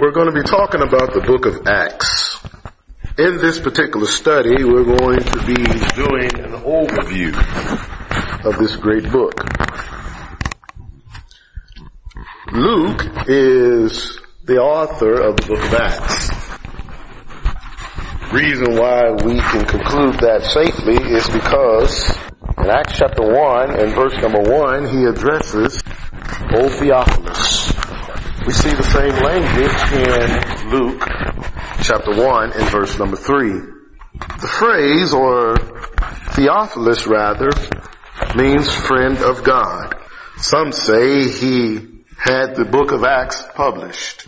We're going to be talking about the book of Acts. In this particular study, we're going to be doing an overview of this great book. Luke is the author of the book of Acts. Reason why we can conclude that safely is because in Acts chapter 1 and verse number 1, he addresses O Theophilus. We see the same language in Luke chapter 1 and verse number 3. The phrase, or Theophilus rather, means friend of God. Some say he had the book of Acts published.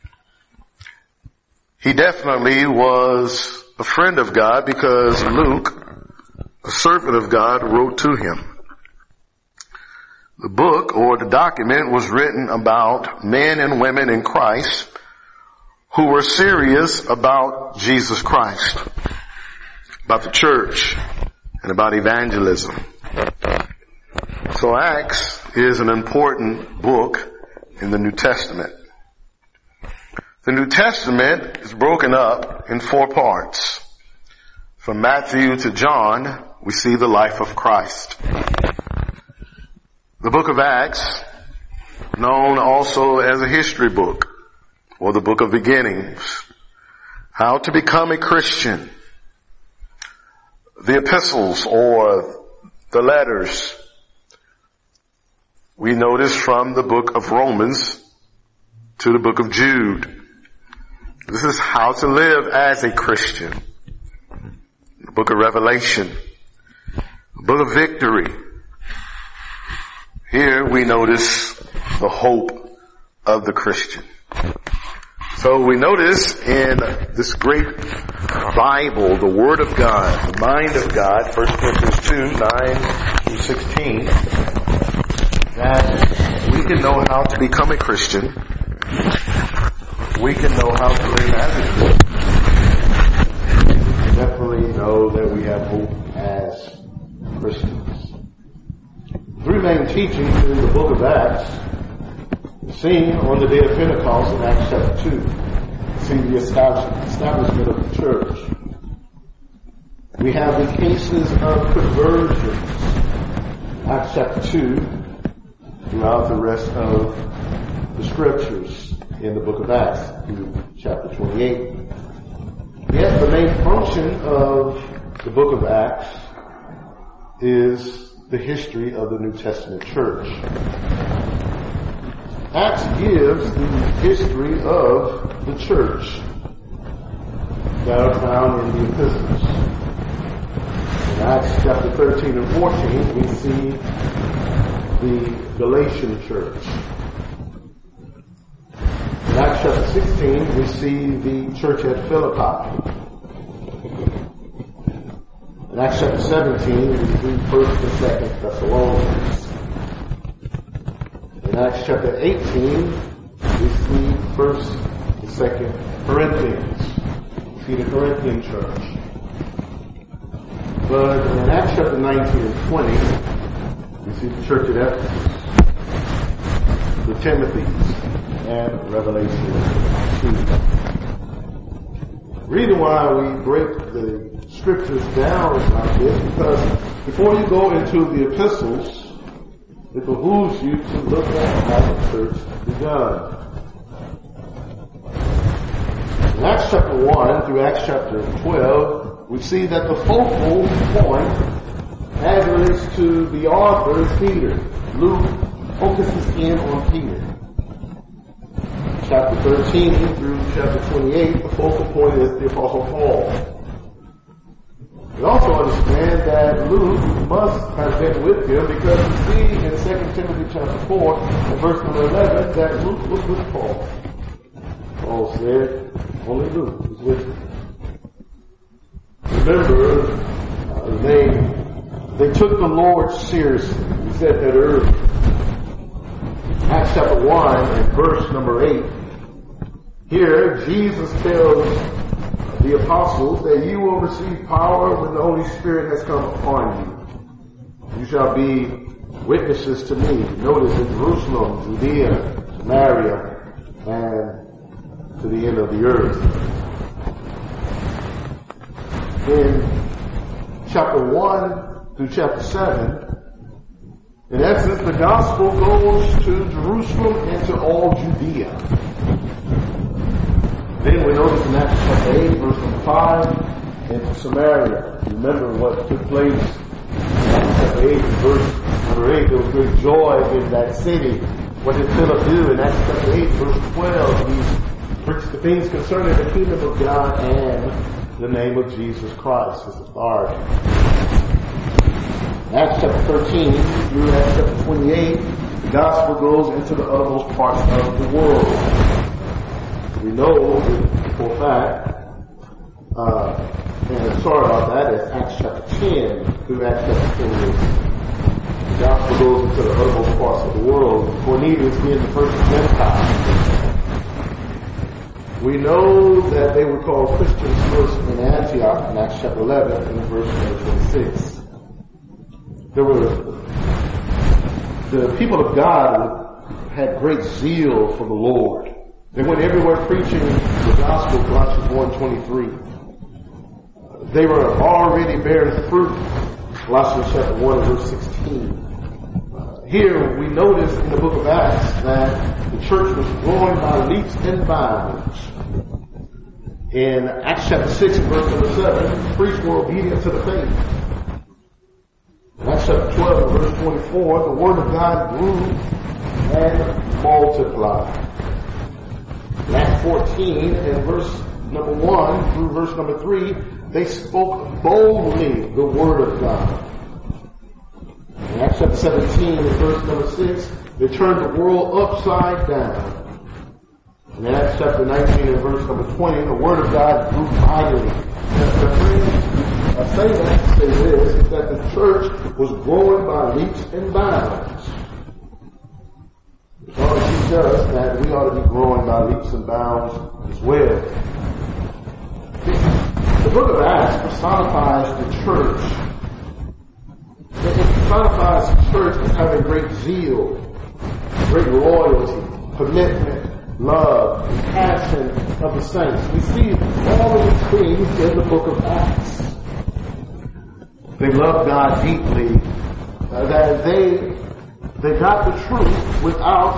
He definitely was a friend of God because Luke, a servant of God, wrote to him. The book or the document was written about men and women in Christ who were serious about Jesus Christ, about the church, and about evangelism. So Acts is an important book in the New Testament. The New Testament is broken up in 4 parts. From Matthew to John, we see the life of Christ. The book of Acts, known also as a history book, or the book of beginnings, how to become a Christian. The epistles, or the letters, we notice from the book of Romans to the book of Jude. This is how to live as a Christian. The book of Revelation, the book of victory. Here we notice the hope of the Christian. So we notice in this great Bible, the Word of God, the mind of God, 1 Corinthians 2, 9 through 16, that we can know how to become a Christian. We can know how to live as a Christian. We definitely know that we have hope as Christians. 3 main teachings in the book of Acts seen on the day of Pentecost in Acts chapter 2. See the establishment of the church. We have the cases of conversions, Acts chapter 2, throughout the rest of the scriptures in the book of Acts, through chapter 28. Yet the main function of the book of Acts is the history of the New Testament church. Acts gives the history of the church that are found in the epistles. In Acts chapter 13 and 14, we see the Galatian church. In Acts chapter 16, we see the church at Philippi. In Acts chapter 17, we see 1st and 2nd Thessalonians. In Acts chapter 18, we see 1st and 2nd Corinthians. We see the Corinthian church. But in Acts chapter 19 and 20, we see the church at Ephesus, the Timothy's, and Revelation 2. The reason why we break the scriptures down like this, because before you go into the epistles, it behooves you to look at how the church begun. In Acts chapter 1 through Acts chapter 12, we see that the focal point, as it relates to the author, is Peter. Luke focuses in on Peter. Chapter 13 through chapter 28, the focal point is the Apostle Paul. We also understand that Luke must have been with him because we see in 2 Timothy chapter 4 and verse number 11 that Luke was with Paul. Paul said, only Luke was with him. Remember, they took the Lord seriously. We said that earlier. Acts chapter 1 and verse number 8. Here, Jesus tells the apostles that you will receive power when the Holy Spirit has come upon you. You shall be witnesses to me. Notice in Jerusalem, Judea, Samaria, and to the end of the earth. In chapter 1 through chapter 7, in essence, the gospel goes to Jerusalem and to all Judea. Then we notice in Acts chapter 8, verse number 5, and to Samaria. Remember what took place in Acts chapter 8, verse number 8. There was great joy in that city. What did Philip do in Acts chapter 8, verse 12? He preached the things concerning the kingdom of God and the name of Jesus Christ, his authority. Acts chapter 13 through Acts chapter 28, the gospel goes into the uttermost parts of the world. We know for a fact, and sorry about that, it's Acts chapter 10 through Acts chapter 28. The gospel goes into the uttermost parts of the world. Cornelius being the first Gentile. We know that they were called Christians first in Antioch in Acts chapter 11 and verse 26. There were the people of God had great zeal for the Lord. They went everywhere preaching the gospel, Colossians 1:23. They were already bearing fruit, Colossians chapter 1 and verse 16. Here we notice in the book of Acts that the church was growing by leaps and bounds. In Acts chapter 6 and verse number 7, priests were obedient to the faith. In Acts chapter 12 and verse 24, the word of God grew and multiplied. In Acts 14 and verse number 1 through verse number 3, they spoke boldly the word of God. In Acts chapter 17 and verse number 6, they turned the world upside down. In Acts chapter 19 and verse number 20, the word of God grew mightily. I say that to say this, is that the church was growing by leaps and bounds. It ought to teach us that we ought to be growing by leaps and bounds as well. The book of Acts personifies the church. It personifies the church as having great zeal, great loyalty, commitment, love, and passion of the saints. We see all of these things in the book of Acts. They love God deeply. That they got the truth without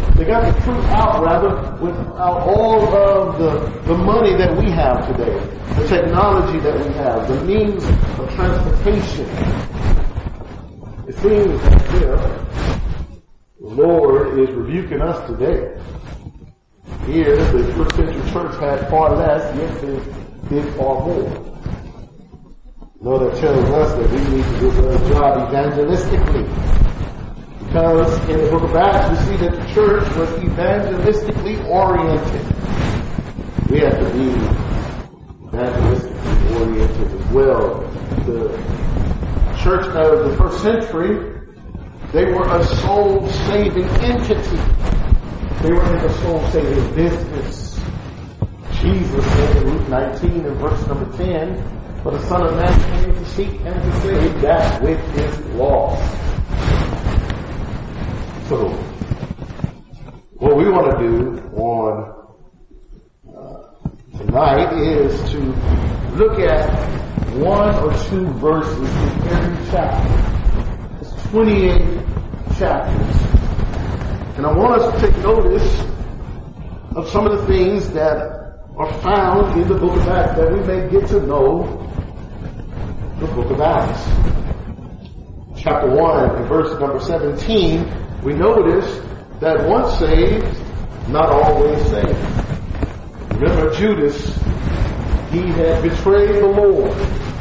all of the money that we have today, the technology that we have, the means of transportation. It seems as if the Lord is rebuking us today. Here, the first century church had far less, yet they did far more. No, that tells us that we need to do a better job evangelistically. Because in the book of Acts, we see that the church was evangelistically oriented. We have to be evangelistically oriented as well. The church of the first century, they were a soul-saving entity. They were in the soul-saving business. Jesus said in Luke 19 and verse number 10, "For the Son of Man came to seek and to save that which is lost." So, what we want to do on tonight is to look at one or two verses in every chapter. It's 28 chapters. And I want us to take notice of some of the things that are found in the book of Acts, that we may get to know the book of Acts. Chapter 1 and verse number 17, we notice that once saved, not always saved. Remember Judas, he had betrayed the Lord.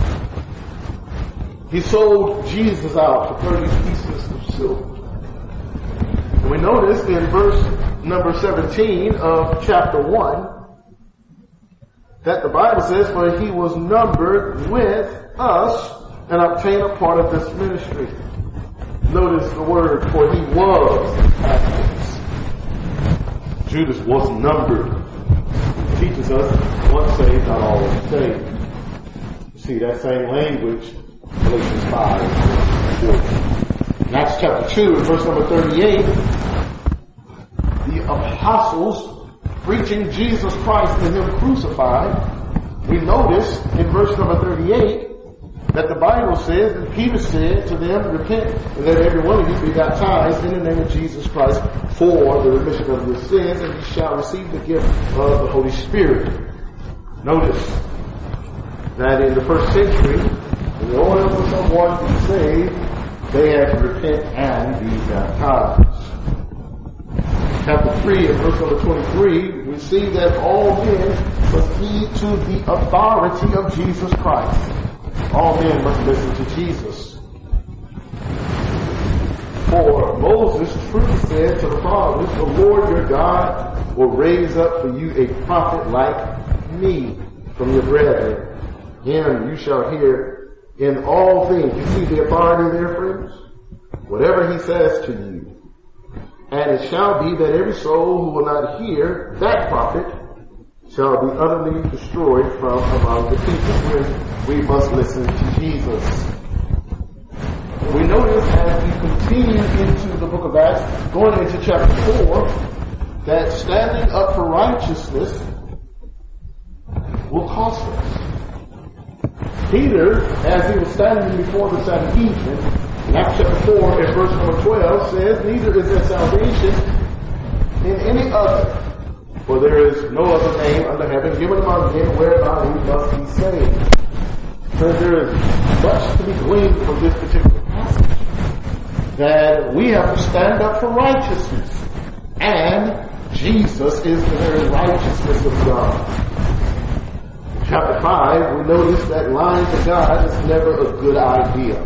He sold Jesus out for 30 pieces of silver. And we notice in verse number 17 of chapter 1 that the Bible says, "For he was numbered with us and obtained a part of this ministry." Notice the word, "for he was." Judas was numbered. It teaches us once saved, not always saved. You see that same language, Galatians 5. In Acts chapter 2, verse number 38, the apostles preaching Jesus Christ and Him crucified, we notice in verse number 38 that the Bible says that Peter said to them, repent and let every one of you be baptized in the name of Jesus Christ for the remission of your sins, and you shall receive the gift of the Holy Spirit. Notice that in the first century, in order for someone to be saved, they had to repent and be baptized. Chapter 3 and verse number 23, we see that all men must heed to the authority of Jesus Christ. All men must listen to Jesus. For Moses truly said to the fathers, the Lord your God will raise up for you a prophet like me from your brethren. Him you shall hear in all things. You see the authority there, friends? Whatever he says to you. And it shall be that every soul who will not hear that prophet shall be utterly destroyed from among the people. When we must listen to Jesus. We notice as we continue into the book of Acts, going into chapter 4, that standing up for righteousness will cost us. Peter, as he was standing before the Sanhedrin, in Acts chapter 4 and verse number 12 says, neither is there salvation in any other, for there is no other name under heaven given among men whereby we must be saved. So there is much to be gleaned from this particular passage, that we have to stand up for righteousness, and Jesus is the very righteousness of God. In chapter 5, we notice that lying to God is never a good idea.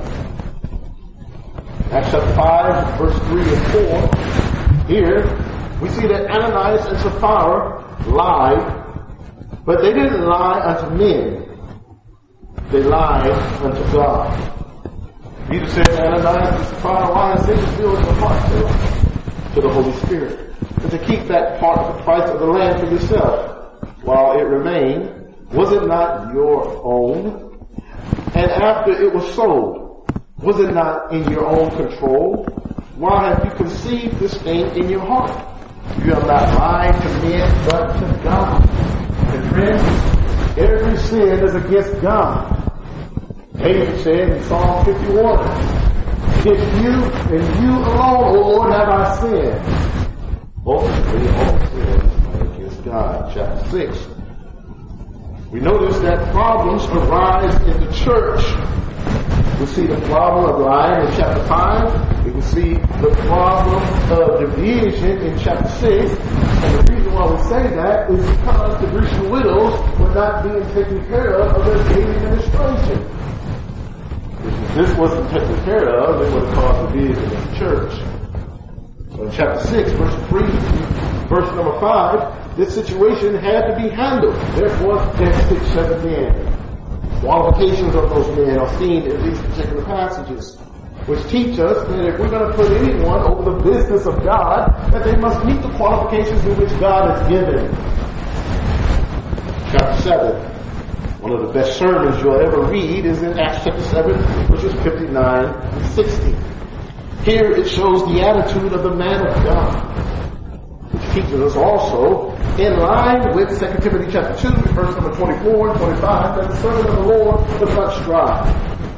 Acts chapter 5, verse 3 and 4, here we see that Ananias and Sapphira lied, but they didn't lie unto men. They lied unto God. Peter said to Ananias and Sapphira, why is Satan filled in the heart to the Holy Spirit? And to keep that part of the price of the land for yourself while it remained. Was it not your own? And after it was sold, was it not in your own control? Why have you conceived this thing in your heart? You have not lied to men, but to God. And friends, every sin is against God. David said in Psalm 51, against you and you alone, O Lord, have I sinned. Ultimately, all sins are against God. Chapter 6. We notice that problems arise in the church. We see the problem of lying in chapter 5. We can see the problem of division in chapter 6. And the reason why we say that is because the Grecian widows were not being taken care of their daily ministration. If this wasn't taken care of, it would have caused division in the church. So in chapter 6, verse 3, verse number 5, this situation had to be handled. Therefore, there's 6, 7 men. Qualifications of those men are seen in these particular passages, which teach us that if we're going to put anyone over the business of God, that they must meet the qualifications in which God has given. Chapter 7. One of the best sermons you'll ever read is in Acts chapter 7, verses 59 and 60. Here it shows the attitude of the man of God, which teaches us also, in line with 2 Timothy chapter 2, verse number 24 and 25, that the servant of the Lord does not strive.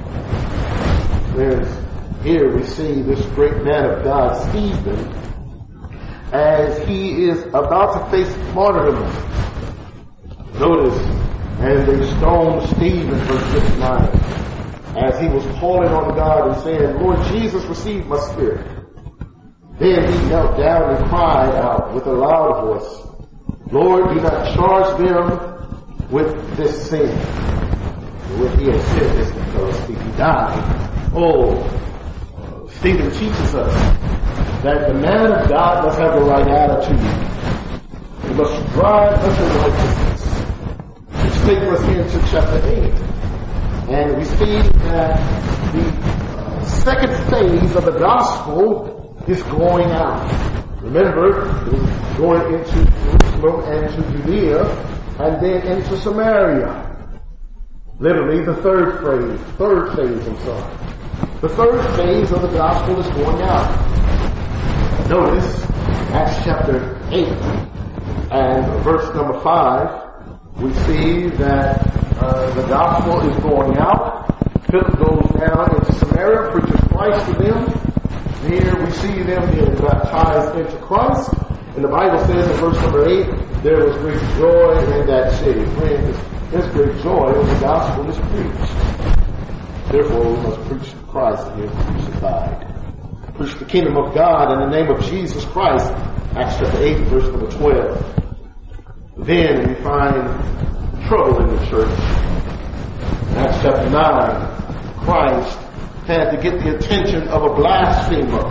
Here we see this great man of God, Stephen, as he is about to face martyrdom. Notice, and they stoned Stephen, verse 59, as he was calling on God and saying, Lord Jesus, receive my spirit. Then he knelt down and cried out with a loud voice, Lord, do not charge them with this sin. When he had said this, because he died. Stephen teaches us that the man of God must have the right attitude. He must strive unto righteousness. Which takes us into chapter 8. And we see that the second phase of the gospel is going out. Remember, going into Jerusalem and to Judea, and then into Samaria. Literally the third phase, The third phase of the gospel is going out. Notice Acts chapter 8 And verse number 5, we see that the gospel is going out. Philip goes down into Samaria, preaches Christ to them. Here we see them being baptized into Christ. And the Bible says in verse number 8, there was great joy in that city. Friends, there's great joy when the gospel is preached. Therefore, we must preach Christ and Him crucified. Preach the kingdom of God in the name of Jesus Christ. Acts chapter 8, verse number 12. Then we find trouble in the church. Acts chapter 9, Christ had to get the attention of a blasphemer.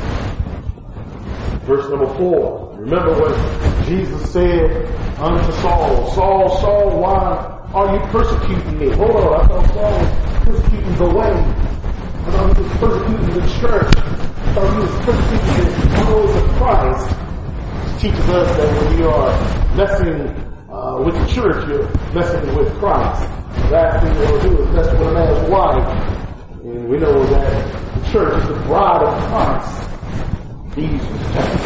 Verse number 4. Remember what Jesus said unto Saul. Saul, Saul, why are you persecuting me? Hold on, I thought Saul was persecuting the way. I thought he was persecuting the church. I thought he was persecuting the followers of Christ. Which teaches us that when you are messing with the church, you're messing with Christ. The last thing you want to do is mess with a man's wife. And we know that the church is the bride of Christ. Ephesians chapter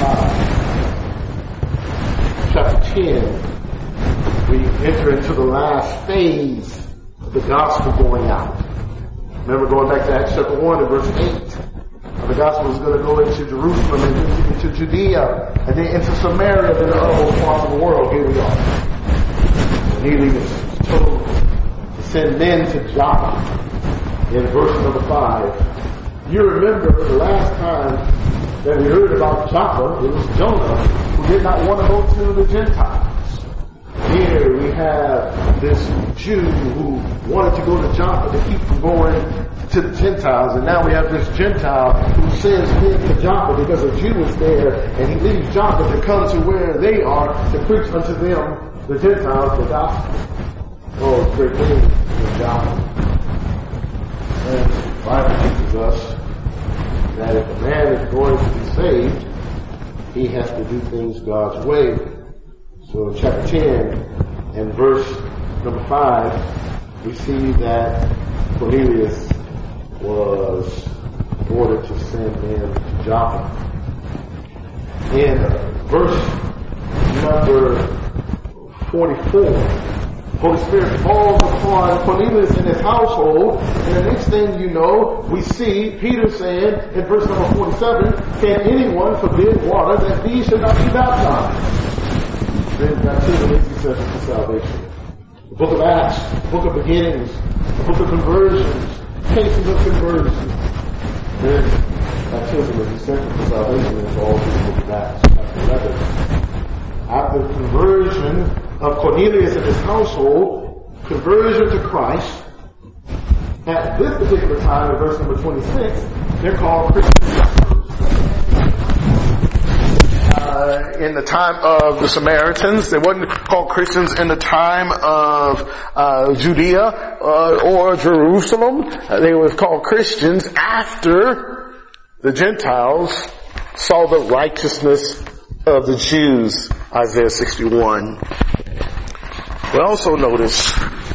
5. Chapter 10, we enter into the last phase of the gospel going out. Remember going back to Acts chapter 1 and verse 8. The gospel is going to go into Jerusalem and into Judea and then into Samaria, then the other parts of the world. Here we are. Cornelius told to send men to Joppa. In verse number 5, you remember the last time that we heard about Joppa, it was Jonah who did not want to go to the Gentiles. Here we have this Jew who wanted to go to Joppa to keep from going to the Gentiles, and now we have this Gentile who sends men to Joppa because a Jew is there, and he leaves Joppa to come to where they are to preach unto them, the Gentiles, the gospel. Oh, it's great thing in Joppa. And the Bible teaches us that if a man is going to be saved, he has to do things God's way. So in chapter 10 and verse number 5, we see that Cornelius was ordered to send men to Joppa. In verse number 44, Holy Spirit falls upon Cornelius and his household, and the next thing you know, we see Peter saying in verse number 47, can anyone forbid water that these should not be baptized? Then baptism is essential for salvation. The book of Acts, the book of beginnings, the book of conversions, cases of conversion. Then baptism is essential for salvation, and it's all through the book of Acts, chapter 11. After the conversion of Cornelius and his household, conversion to Christ, at this particular time, in verse number 26, they're called Christians. In the time of the Samaritans, they weren't called Christians in the time of Judea or Jerusalem. They were called Christians after the Gentiles saw the righteousness of the Jews, Isaiah 61. We also notice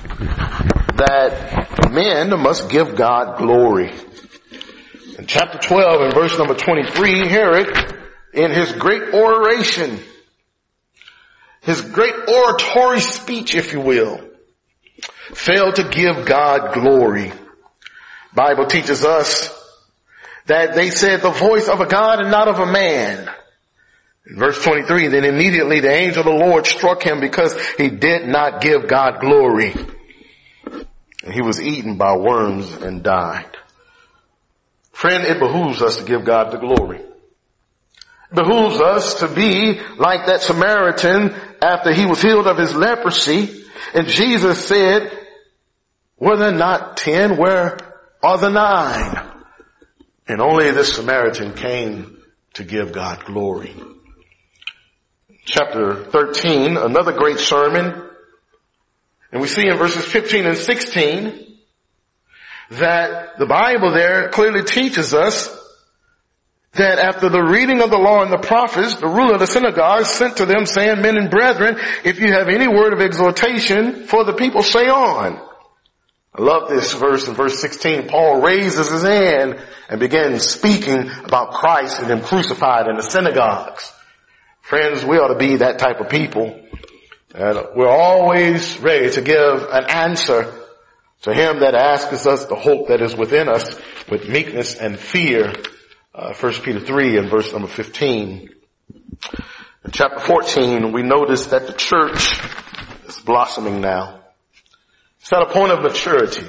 that men must give God glory. In chapter 12 and verse number 23, Herod, in his great oration, his great oratory speech, if you will, failed to give God glory. Bible teaches us that they said the voice of a God and not of a man. In verse 23, then immediately the angel of the Lord struck him because he did not give God glory. And he was eaten by worms and died. Friend, it behooves us to give God the glory. It behooves us to be like that Samaritan after he was healed of his leprosy. And Jesus said, were there not 10? Where are the 9? And only this Samaritan came to give God glory. Chapter 13, another great sermon. And we see in verses 15 and 16 that the Bible there clearly teaches us that after the reading of the law and the prophets, the ruler of the synagogue sent to them saying, men and brethren, if you have any word of exhortation for the people, say on. I love this verse in verse 16. Paul raises his hand and begins speaking about Christ and him crucified in the synagogues. Friends, we ought to be that type of people. And we're always ready to give an answer to him that asks us the hope that is within us with meekness and fear. 1 Peter 3 and verse number 15. In chapter 14, we notice that the church is blossoming now. It's at a point of maturity.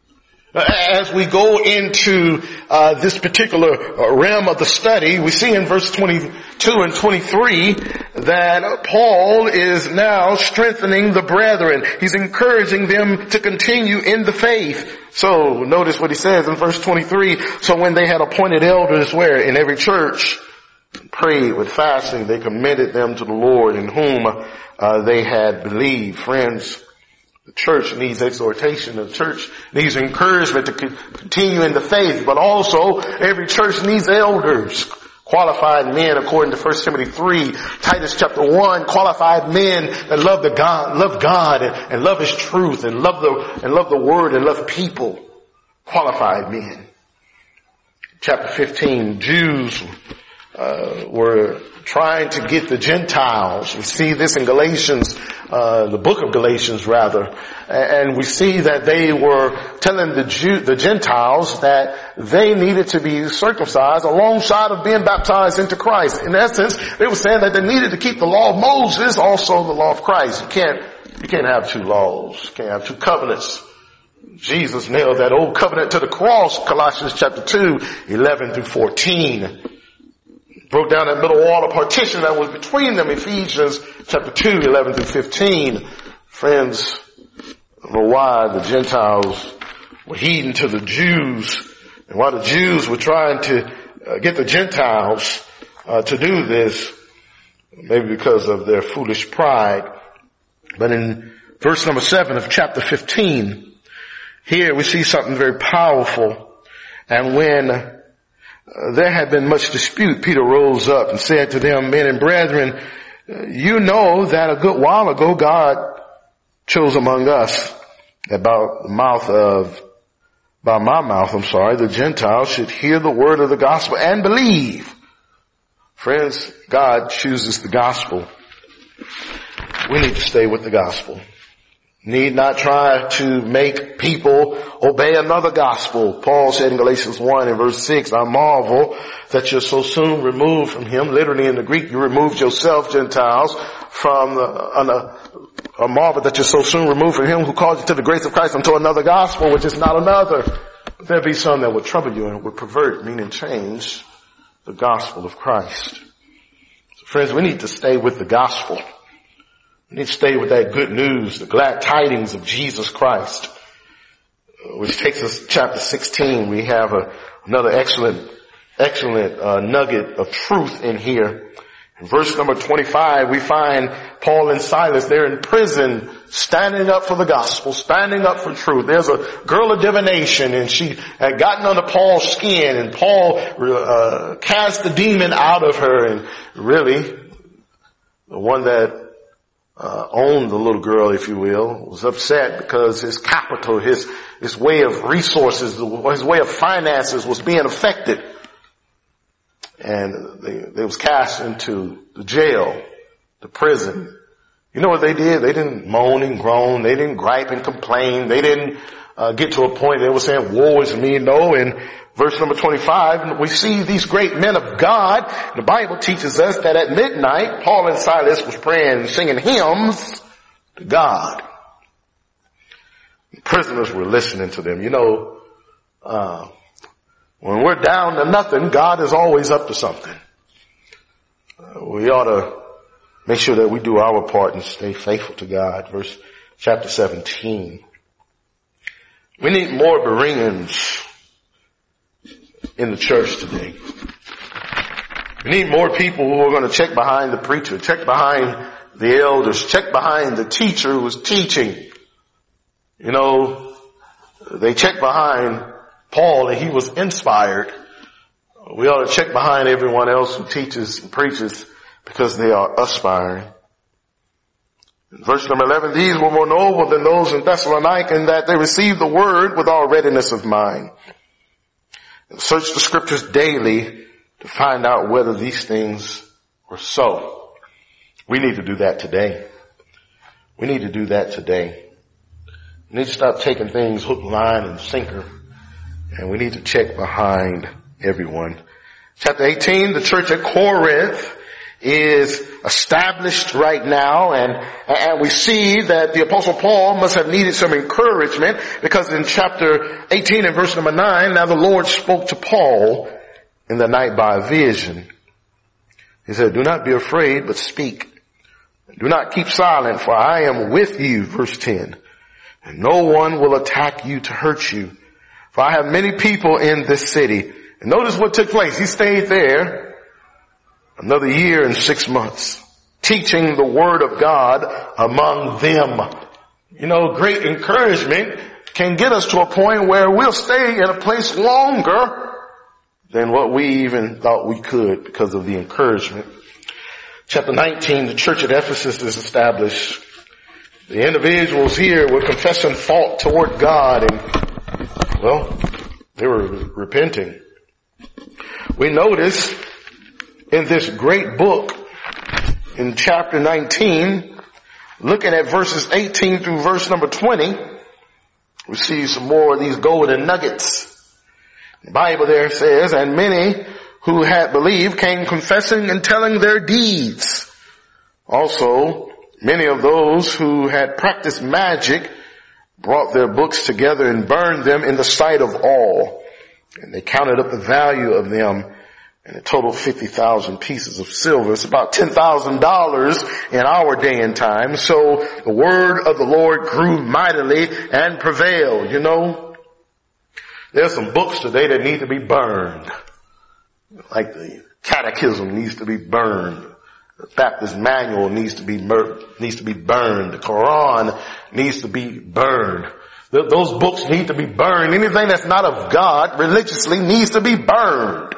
As we go into this particular realm of the study, we see in verse 22 and 23 that Paul is now strengthening the brethren. He's encouraging them to continue in the faith. So notice what he says in verse 23. So when they had appointed elders where in every church, prayed with fasting, they commended them to the Lord in whom they had believed. Friends, the church needs exhortation. The church needs encouragement to continue in the faith. But also, every church needs elders. Qualified men, according to 1 Timothy 3, Titus chapter 1, qualified men that love God and love His truth and love the Word and love people. Qualified men. Chapter 15, Jews were trying to get the Gentiles. We see this in Galatians, the book of Galatians rather. And we see that they were telling the Gentiles that they needed to be circumcised alongside of being baptized into Christ. In essence, they were saying that they needed to keep the law of Moses, also the law of Christ. You can't have two laws. You can't have two covenants. Jesus nailed that old covenant to the cross, Colossians chapter 2, 11 through 14. Broke down that middle wall of partition that was between them, Ephesians chapter 2, 11 through 15. Friends, I don't know why the Gentiles were heeding to the Jews, and why the Jews were trying to get the Gentiles to do this, maybe because of their foolish pride. But in verse number 7 of chapter 15, here we see something very powerful. And when there had been much dispute, Peter rose up and said to them, men and brethren, you know that a good while ago God chose among us that by my mouth, the Gentiles should hear the word of the gospel and believe. Friends, God chooses the gospel. We need to stay with the gospel. Need not try to make people obey another gospel. Paul said in Galatians 1 and verse 6, I marvel that you're so soon removed from him. Literally in the Greek, you removed yourself, Gentiles, from a marvel that you're so soon removed from him who called you to the grace of Christ unto another gospel, which is not another. But there be some that would trouble you and would pervert, meaning change the gospel of Christ. So friends, we need to stay with the gospel. We need to stay with that good news, the glad tidings of Jesus Christ, which takes us to chapter 16. We have another excellent nugget of truth in here. In verse number 25, we find Paul and Silas, they're in prison, standing up for the gospel, standing up for truth. There's a girl of divination, and she had gotten under Paul's skin, and Paul cast the demon out of her, and really, the one that owned the little girl, if you will, was upset because his capital, his way of resources, his way of finances was being affected. And they was cast into the jail, the prison. You know what they did? They didn't moan and groan. They didn't gripe and complain. They didn't get to a point they were saying, woe is me. No, in verse number 25, we see these great men of God. The Bible teaches us that at midnight, Paul and Silas was praying and singing hymns to God. The prisoners were listening to them. You know, when we're down to nothing, God is always up to something. We ought to make sure that we do our part and stay faithful to God. Chapter 17. We need more Bereans in the church today. We need more people who are going to check behind the preacher, check behind the elders, check behind the teacher who was teaching. You know, they check behind Paul and he was inspired. We ought to check behind everyone else who teaches and preaches because they are aspiring. In verse number 11, these were more noble than those in Thessalonica in that they received the word with all readiness of mind. And search the scriptures daily to find out whether these things were so. We need to do that today. We need to do that today. We need to stop taking things hook, line, and sinker. And we need to check behind everyone. Chapter 18, the church at Corinth is established right now, and we see that the Apostle Paul must have needed some encouragement, because in chapter 18 and verse number 9, now the Lord spoke to Paul in the night by a vision. He said, do not be afraid, but speak. Do not keep silent, for I am with you, verse 10. And no one will attack you to hurt you. For I have many people in this city. And notice what took place. He stayed there another year and 6 months, teaching the word of God among them. You know, great encouragement can get us to a point where we'll stay in a place longer than what we even thought we could because of the encouragement. Chapter 19, the church at Ephesus is established. The individuals here were confessing fault toward God, and, well, they were repenting. We notice in this great book, in chapter 19, looking at verses 18 through verse number 20, we see some more of these golden nuggets. The Bible there says, and many who had believed came confessing and telling their deeds. Also, many of those who had practiced magic brought their books together and burned them in the sight of all. And they counted up the value of them, and it totaled 50,000 pieces of silver. It's about $10,000 in our day and time. So the word of the Lord grew mightily and prevailed. You know, there's some books today that need to be burned. Like the catechism needs to be burned. The Baptist manual needs to be burned. The Quran needs to be burned. Those books need to be burned. Anything that's not of God religiously needs to be burned.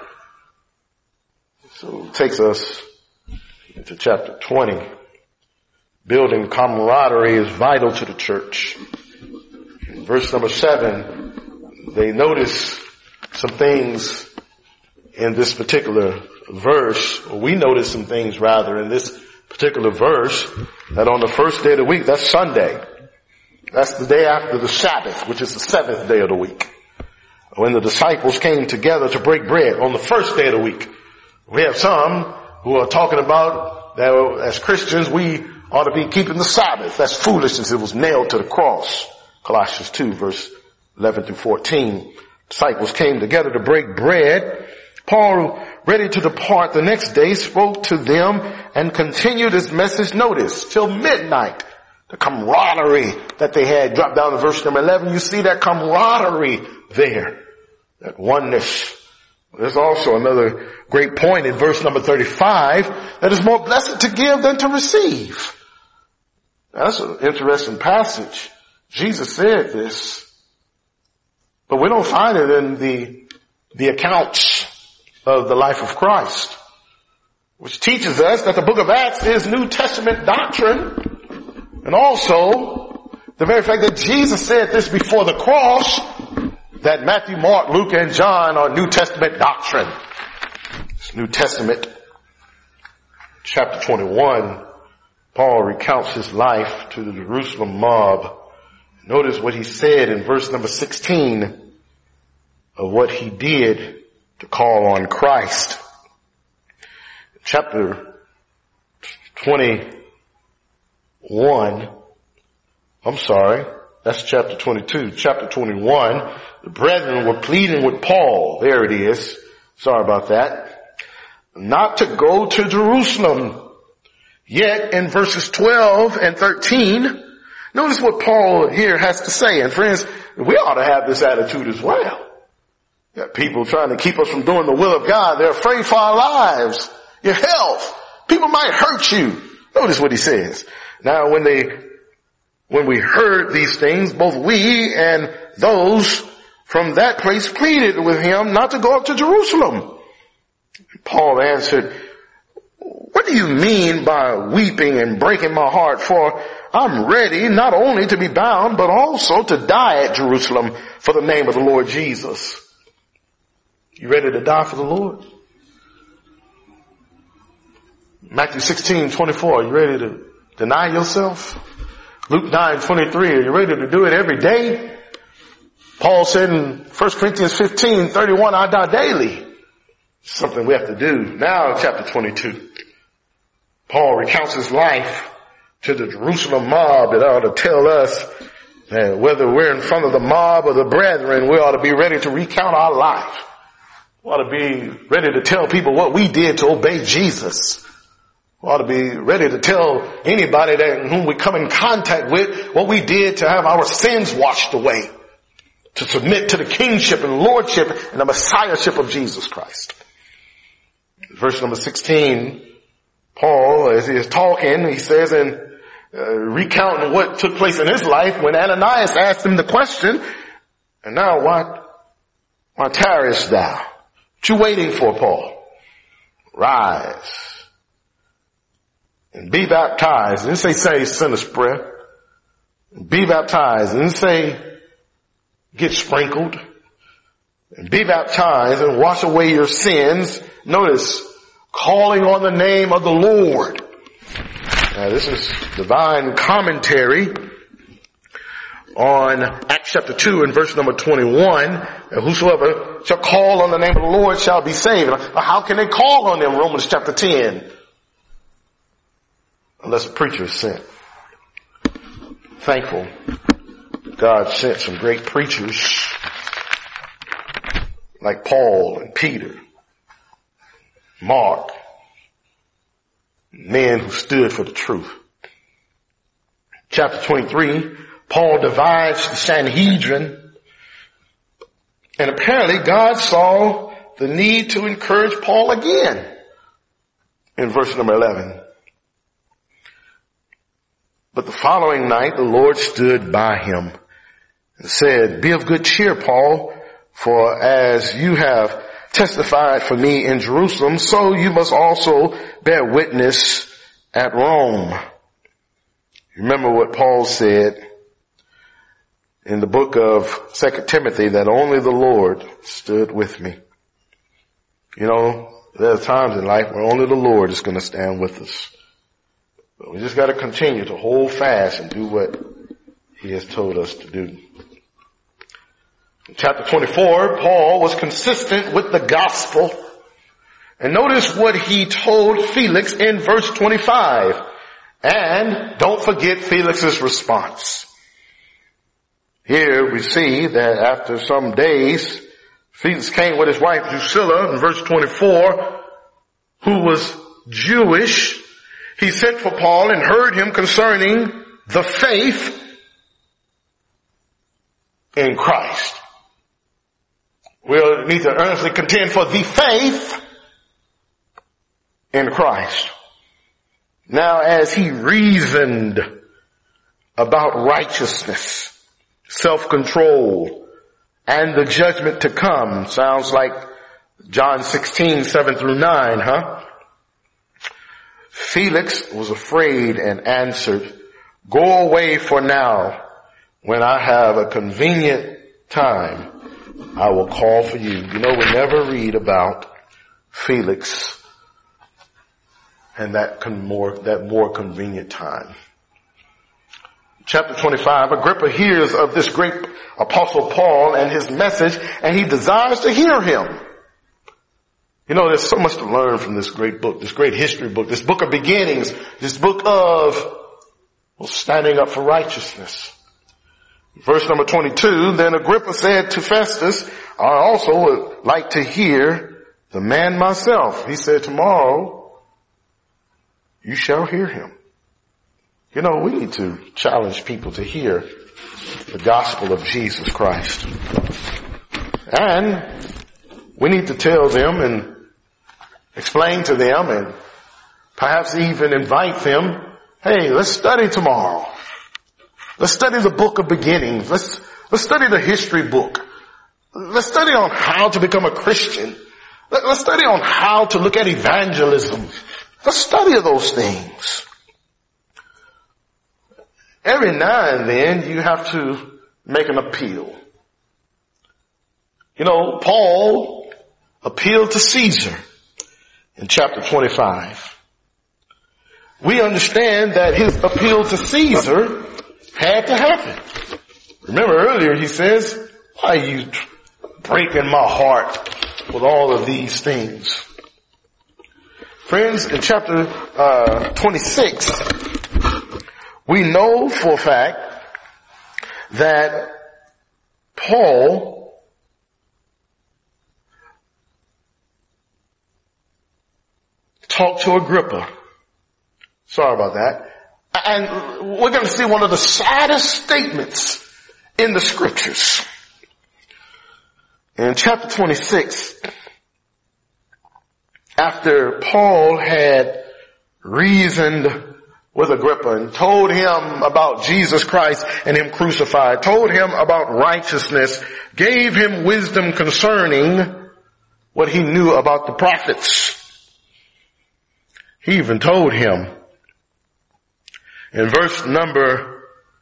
So it takes us into chapter 20. Building camaraderie is vital to the church. In verse number 7, they notice some things in this particular verse. We notice some things rather in this particular verse, that on the first day of the week, that's Sunday. That's the day after the Sabbath, which is the 7th day of the week. When the disciples came together to break bread on the first day of the week. We have some who are talking about that as Christians we ought to be keeping the Sabbath. That's foolishness. It was nailed to the cross. Colossians 2 verse 11 through 14. Disciples came together to break bread. Paul, ready to depart the next day, spoke to them and continued his message, notice, till midnight. The camaraderie that they had. Drop down to verse number 11. You see that camaraderie there. That oneness. There's also another great point in verse number 35, that is more blessed to give than to receive. That's an interesting passage. Jesus said this, but we don't find it in the accounts of the life of Christ, which teaches us that the book of Acts is New Testament doctrine, and also the very fact that Jesus said this before the cross, that Matthew, Mark, Luke, and John are New Testament doctrine. It's New Testament. Chapter 21, Paul recounts his life to the Jerusalem mob. Notice what he said in verse number 16 of what he did to call on Christ. Chapter 21, that's chapter 22. Chapter 21, the brethren were pleading with Paul. There it is. Sorry about that. Not to go to Jerusalem. Yet in verses 12 and 13, notice what Paul here has to say. And friends, we ought to have this attitude as well. Got people trying to keep us from doing the will of God. They're afraid for our lives, your health. People might hurt you. Notice what he says. Now when we heard these things, both we and those from that place pleaded with him not to go up to Jerusalem. Paul answered, what do you mean by weeping and breaking my heart? For I'm ready not only to be bound, but also to die at Jerusalem for the name of the Lord Jesus. You ready to die for the Lord? Matthew 16:24, are you ready to deny yourself? Luke 9:23, are you ready to do it every day? Paul said in 1 Corinthians 15:31, I die daily. Something we have to do. Now chapter 22. Paul recounts his life to the Jerusalem mob that ought to tell us that whether we're in front of the mob or the brethren, we ought to be ready to recount our life. We ought to be ready to tell people what we did to obey Jesus. We ought to be ready to tell anybody that whom we come in contact with what we did to have our sins washed away, to submit to the kingship and lordship and the messiahship of Jesus Christ. Verse number 16, Paul, as he is talking, he says in recounting what took place in his life when Ananias asked him the question, and now why tarriest thou? What you waiting for, Paul? Rise and be baptized. It didn't say sinner's prayer. Be baptized. It didn't say get sprinkled. And be baptized and wash away your sins. Notice, calling on the name of the Lord. Now this is divine commentary on Acts chapter 2 and verse number 21. Whosoever shall call on the name of the Lord shall be saved. How can they call on them? Romans chapter 10. Unless a preacher is sent. Thankful God sent some great preachers like Paul and Peter, Mark, men who stood for the truth. Chapter 23, Paul divides the Sanhedrin, and apparently God saw the need to encourage Paul again in verse number 11. But the following night the Lord stood by him and said, be of good cheer, Paul, for as you have testified for me in Jerusalem, so you must also bear witness at Rome. Remember what Paul said in the book of 2 Timothy, that only the Lord stood with me. You know, there are times in life where only the Lord is going to stand with us. But we just got to continue to hold fast and do what he has told us to do. In chapter 24, Paul was consistent with the gospel. And notice what he told Felix in verse 25. And don't forget Felix's response. Here we see that after some days, Felix came with his wife Drusilla in verse 24, who was Jewish. He sent for Paul and heard him concerning the faith in Christ. We'll need to earnestly contend for the faith in Christ. Now, as he reasoned about righteousness, self-control, and the judgment to come, sounds like John 16, 7 through 9, huh? Felix was afraid and answered, go away for now. When I have a convenient time, I will call for you. You know, we never read about Felix and that more convenient time. Chapter 25, Agrippa hears of this great apostle Paul and his message, and he desires to hear him. You know, there's so much to learn from this great book, this great history book, this book of beginnings, this book of standing up for righteousness. Verse number 22, then Agrippa said to Festus, I also would like to hear the man myself. He said, tomorrow you shall hear him. You know, we need to challenge people to hear the gospel of Jesus Christ. And we need to tell them and explain to them and perhaps even invite them, hey, let's study tomorrow. Let's study the book of beginnings. Let's study the history book. Let's study on how to become a Christian. Let's study on how to look at evangelism. Let's study those things. Every now and then you have to make an appeal. You know, Paul appealed to Caesar in chapter 25. we understand that his appeal to Caesar had to happen. Remember earlier he says, why are you breaking my heart with all of these things? Friends, in chapter 26, we know for a fact that Paul talked to Agrippa. Sorry about that. And we're going to see one of the saddest statements in the scriptures. In chapter 26, after Paul had reasoned with Agrippa and told him about Jesus Christ and him crucified, told him about righteousness, gave him wisdom concerning what he knew about the prophets. He even told him in verse number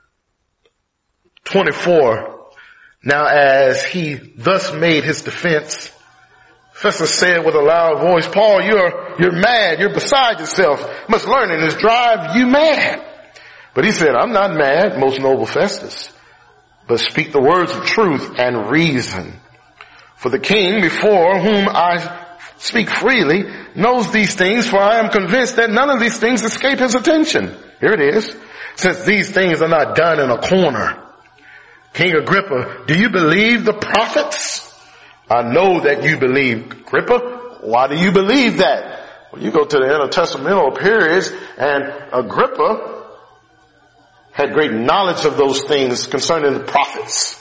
24, now as he thus made his defense, Festus said with a loud voice, Paul, you're mad. You're beside yourself. Much learning has drive you mad. But he said, I'm not mad, most noble Festus, but speak the words of truth and reason. For the king before whom I speak freely knows these things, for I am convinced that none of these things escape his attention. Here it is. Since these things are not done in a corner. King Agrippa, do you believe the prophets? I know that you believe. Agrippa, why do you believe that? Well, you go to the intertestamental periods, and Agrippa had great knowledge of those things concerning the prophets.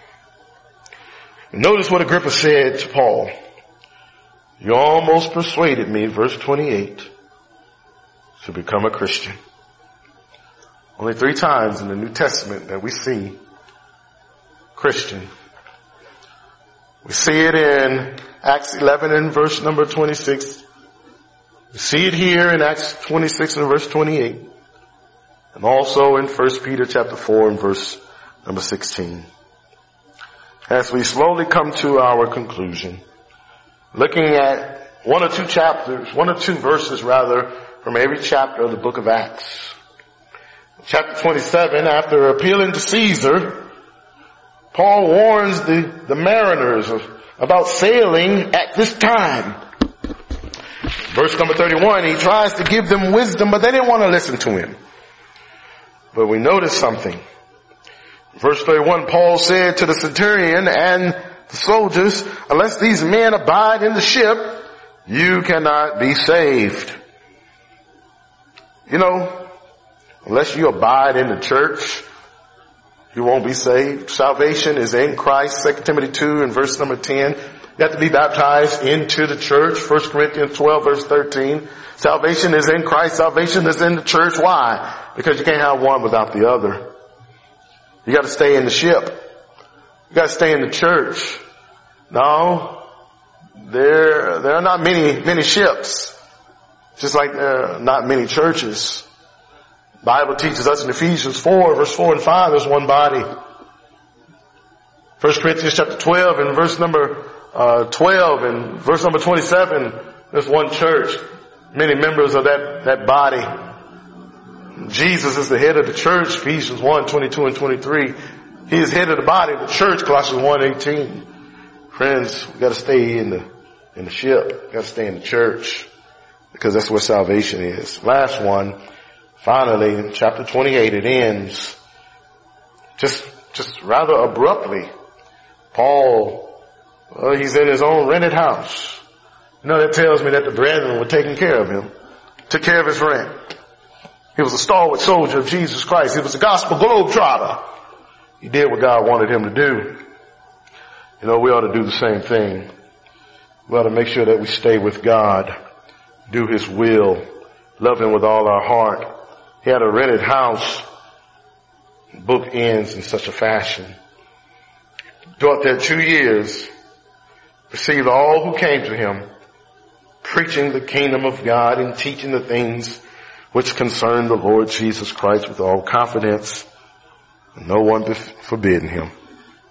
Notice what Agrippa said to Paul. You almost persuaded me, verse 28, to become a Christian. Only 3 times in the New Testament that we see Christian. We see it in Acts 11 and verse number 26. We see it here in Acts 26 and verse 28. And also in 1 Peter chapter 4 and verse number 16. As we slowly come to our conclusion, looking at 1 or 2 chapters, 1 or 2 verses rather, from every chapter of the book of Acts. Chapter 27, after appealing to Caesar, Paul warns the mariners about sailing at this time. Verse number 31, he tries to give them wisdom, but they didn't want to listen to him. But we notice something. Verse 31, Paul said to the centurion and the soldiers, unless these men abide in the ship, you cannot be saved. You know, unless you abide in the church, you won't be saved. Salvation is in Christ. 2 Timothy 2 and verse number 10. You have to be baptized into the church. 1 Corinthians 12 verse 13. Salvation is in Christ. Salvation is in the church. Why? Because you can't have one without the other. You got to stay in the ship. You got to stay in the church. No, there are not many ships. Just like there are not many churches. Bible teaches us in Ephesians 4, verse 4 and 5, there's one body. 1 Corinthians chapter 12 and verse number 12 and verse number 27, there's one church. Many members of that body. Jesus is the head of the church, Ephesians 1, 22 and 23. He is head of the body of the church, Colossians 1, 18. Friends, we gotta stay in the ship. We gotta stay in the church. Because that's where salvation is. Last one. Finally, in chapter 28, it ends just rather abruptly. Paul, he's in his own rented house. You know, that tells me that the brethren were taking care of him. Took care of his rent. He was a stalwart soldier of Jesus Christ. He was a gospel globetrotter. He did what God wanted him to do. You know, we ought to do the same thing. We ought to make sure that we stay with God, do His will, love Him with all our heart. He had a rented house. The book ends in such a fashion. Dwelt there 2 years, received all who came to him, preaching the kingdom of God and teaching the things which concern the Lord Jesus Christ with all confidence, and no one forbidding him.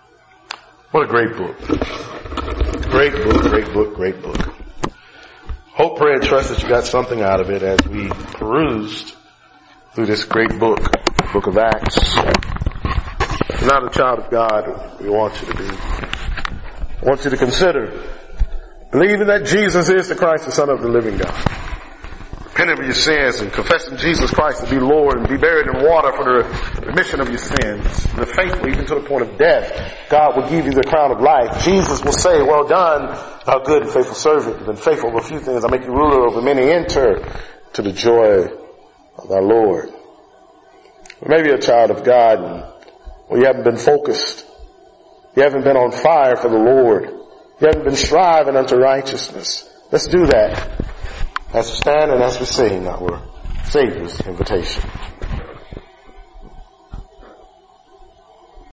What a great book. Great book, great book, great book. Hope, pray, and trust that you got something out of it as we perused through this great book of Acts. If you're not a child of God, we want you to be. I want you to consider believing that Jesus is the Christ, the Son of the living God. Repenting of your sins and confessing Jesus Christ to be Lord and be buried in water for the remission of your sins. And the faithful, even to the point of death, God will give you the crown of life. Jesus will say, well done, thou good and faithful servant. You've been faithful over a few things. I'll make you ruler over many. Enter to the joy of our Lord. Maybe a child of God and you haven't been focused. You haven't been on fire for the Lord. You haven't been striving unto righteousness. Let's do that as we stand and as we sing our Savior's invitation.